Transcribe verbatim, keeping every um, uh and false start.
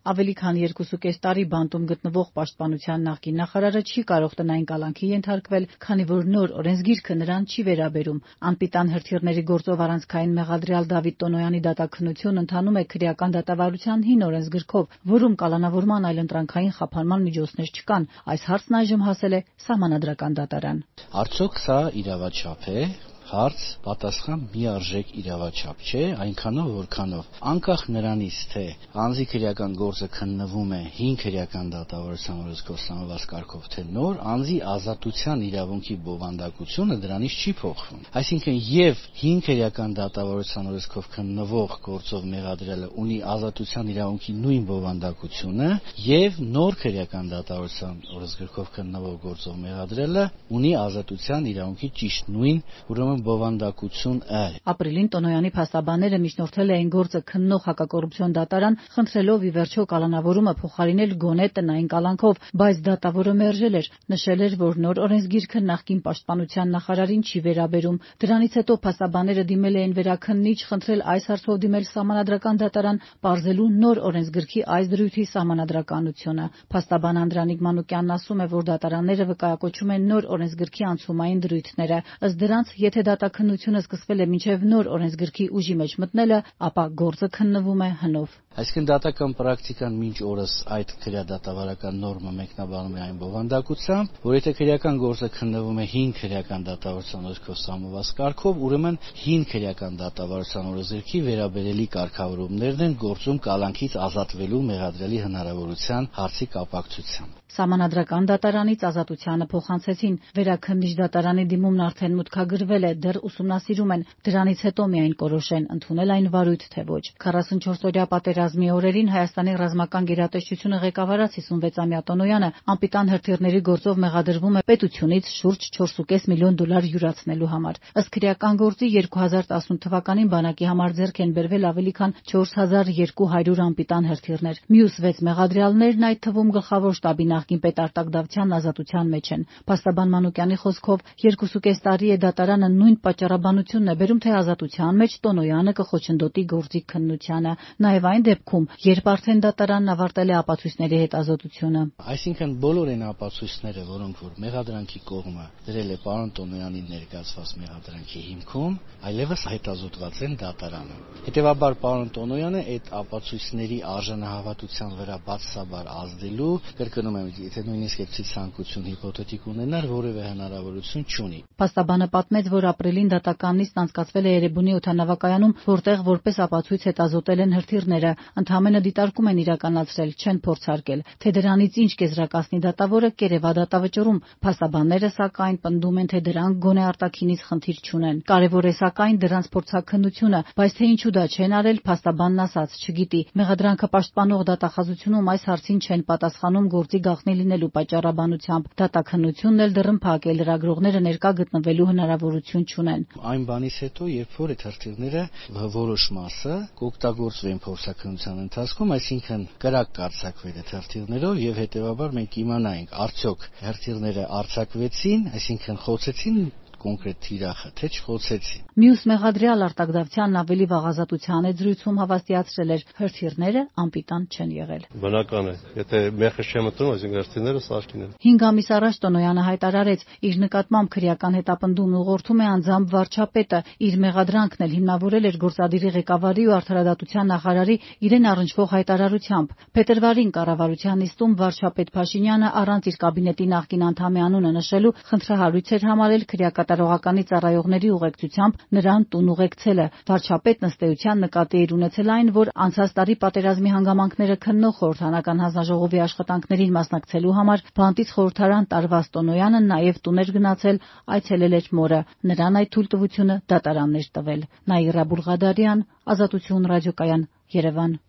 Ավելի քան երկուսուկես տարի բանտում գտնվող պաշտպանության նախկին նախարարը չի կարող տնային կալանքի ենթարկվել, քանի որ նոր օրենսգիրքը նրան չի վերաբերում։ Անպիտան հրթիռների գործով առանցքային մեղադրյալ Դավիթ Տոնոյանի դատաքննությունն ընթանում է քրեական դատավարության հին օրենսգրքով, որում կալանավորման այլընտրանքային խափանման միջոցներ չկան։ Այս հարցն այժմ հասել է Սահմանադրական դատարան։ Արդյոք սա իրավաչափ է։ Հարց, պատասխան միարժեք իրավաչափ չէ, այնքանով որքանով անկախ նրանից, թե անձի քրեական գործը քննվում է հին քրեական դատավարության օրենսգրքով սահմանված կարգով, թե նոր, անձի ազատության իրավունքի բովանդակությունը դրանից չի փոխվում։ Այսինքն եւ հին քրեական դատավարության օրենսգրքով քննվող գործով մեղադրելը ունի ազատության իրավունքի նույն բովանդակությունը, եւ նոր քրեական դատավարության օրենսգրքով քննվող գործով մեղադրելը ունի ազատության իրավունքի ճիշտ նույն, ուրեմն բովանդակություն է։ Ապրիլին Տոնոյանի փաստաբանները միջնորդել էին գործը քննող հակակոռուպցիոն դատարան, խնդրելով ի վերջո կալանավորումը փոխարինել գոնե տնային կալանքով, բայց դատավորը մերժել էր, նշել էր, որ նոր օրենսգիրքը նախկին պաշտպանության նախարարին չի վերաբերում։ Դրանից հետո փաստաբանները դիմել էին վերաքննիչ, խնդրել այս հարցով դիմել Սահմանադրական դատարան, պարզելու նոր օրենսգրքի այս դրույթի սահմանադրականությունը։ Փաստաբան Անդրանիկ Մանուկյանն ասում է, որ դատարանները վկայակոչում են նոր օրենսգրքի անցումային դրույթները։ Ըստ դրանց, եթե դատաքննությունը սկսվել է մինչև նոր օրենսգրքի ուժի մեջ մտնելը, ապա գործը քննվում է հնով։ Այսինքն դատական պրակտիկան մինչ օրս այդ քրեադատավարական նորմը մեկնաբանում է այն բովանդակությամբ, որ եթե քրեական գործը քննվում է հին քրեական դատավարության օրենսգրքով սահմանված կարգով, ուրեմն հին քրեական դատավարության օրենսգրքի վերաբերելի կարգավորումներն են գործում կալանքից ազատվելու մեղադրելի հնարավորության հարցի կապակցությամբ։ Սահմանադրական դատարանից ազատությանը փոխանցեցին։ Վերաքննիչ դատարանի դիմումն արդեն մուտքագրվել է, դեռ ուսումնասիրում են, դրանից հետո միայն կորոշեն ընդունել այն վարույթ թե ոչ։ քառասունչորսօրյա պատերազմի օրերին Հայաստանի ռազմական գերատեսչությունը ղեկավարած հիսունվեցամյա Տոնոյանը անպիտան հրթիռների գործով մեղադրվում է պետությունից շուրջ չորսուկես միլիոն դոլար յուրացնելու համար։ Ըստ քրեական գործի երկու հազար տասնութ թվականին բանակի համար ձեռք են բերվել ավելի քան չորս հազար երկու հարյուր անպիտան հրթիռներ։ Մյուս վեց մեղադրյալներն, այդ թվում գլխավոր շտաբի նախկին պետ Արտակ Դավթյանն ազատության մեջ են։ Փաստաբան Մանուկյանի խոսքով երկուսուկես տարի է դատարանը նույն պատճառաբանությունն է բերում, թե ազատության մեջ Տոնոյանը կխոչընդոտի գործի քննությանը, նաև այն դեպքում, երբ արդեն դատարանն ավարտել է ապացույցների հետազոտությունը։ Այսինքն բոլոր այն ապացույցները, որոնք որ մեղադրանքի կողմը դրել է պարոն Տոնոյանի ներկայացված մեղադրանքի հիմքում, այլևս հետազոտված են դատարանում։ Հետևաբար պարոն Տոնոյանը այդ ապացույցների արժանահավատության վրա բացասաբար ազդելու, կրկնում եմ, եթե նույնիսկ այդ ցանկություն հիպոթետիկ ունենար, որևէ հնարավորություն չունի։ Փաստաբանը պատմեց, որ ապրիլին դատական նիստն անցկացվել է Երևանի օդանավակայանում, որտեղ որպես ապացույց հետազոտել են հրթիռները, ընդհանրապես դիտարկում են իրականացրել, չեն փորձարկել, թե դրանից ինչ կեզրակացնի դատավորը կերևա դատավճռում։ Փաստաբանները սակայն պնդում են, թե դրանք գոնե արտաքինից խնդիր չունեն։ Կարևոր է սակայն դրանց փորձաքննությունը, բայց թե ինչու դա չեն արել, փաստաբանն ասաց չգիտի։ Մեղադրանքը պաշտպանող դատախազությունում այս հարցին չեն պատասխանում գործի գաղտնի լինելու պատճառաբանությամբ։ Դատաքննությունն էլ դռնփակ է, լրագրողները ներկա գտնվելու հնարավորություն չունեն։ Այն բանից հետո, երբ որ այդ հրթիռները որոշ մասը կօգտագործվեն փորձաքննության ընթացքում, այսինքն կրակ կարձակվեր այդ հրթիռներով եւ հետեւաբար մենք իմանայինք արդյոք հրթիռները արձակվեցին, այսինքն խոցեցին կոնկրետ թիրախը, թե չխոցեցին։ Մյուս մեղադրյալ Արտակ Դավթյանն ավելի վաղ ազատության զրույցում հավաստիացրել էր, հրթիռները անպիտան չեն եղել։ Բնական է, եթե մեղը չեմ մտնում, այսինքն հրթիռները սարքին են։ Հինգ ամիս առաջ Տոնոյանը հայտարարեց, իր նկատմամբ քրեական հետապնդումն ուղղորդում է անձամբ վարչապետը, իր մեղադրանքն էլ հիմնավորել էր գործադիրի ղեկավարի ու արդարադատության նախարարի իրեն առնչվող հայտարարությամբ։ Փետրվարին կառավարության նիստում վարչապետ Փաշինյանը առանց իր կաբինետի նախկին անդամի անունը նշելու խնդրահարույց էր համարել քրեակատարողականի ծառայողների ուղեկցությամբ նրան տուն ուղեկցելը։ Վարչապետն ըստ էության նկատի էր ունեցել այն, որ անցած տարի պատերազմի հանգամանքները քննող խորհրդարանական հանձնաժողովի աշխատանքներին մասնակցելու համար բանտից խորհրդարան տարված Տոնոյանը նաև տուն էր գնացել, այցելել էր մորը։ Նրան այդ թույլտվությունը դատարանն էր տվել։ Նաիրա Բուլղադարյան, Ազատություն ռադիոկայան, Երևան։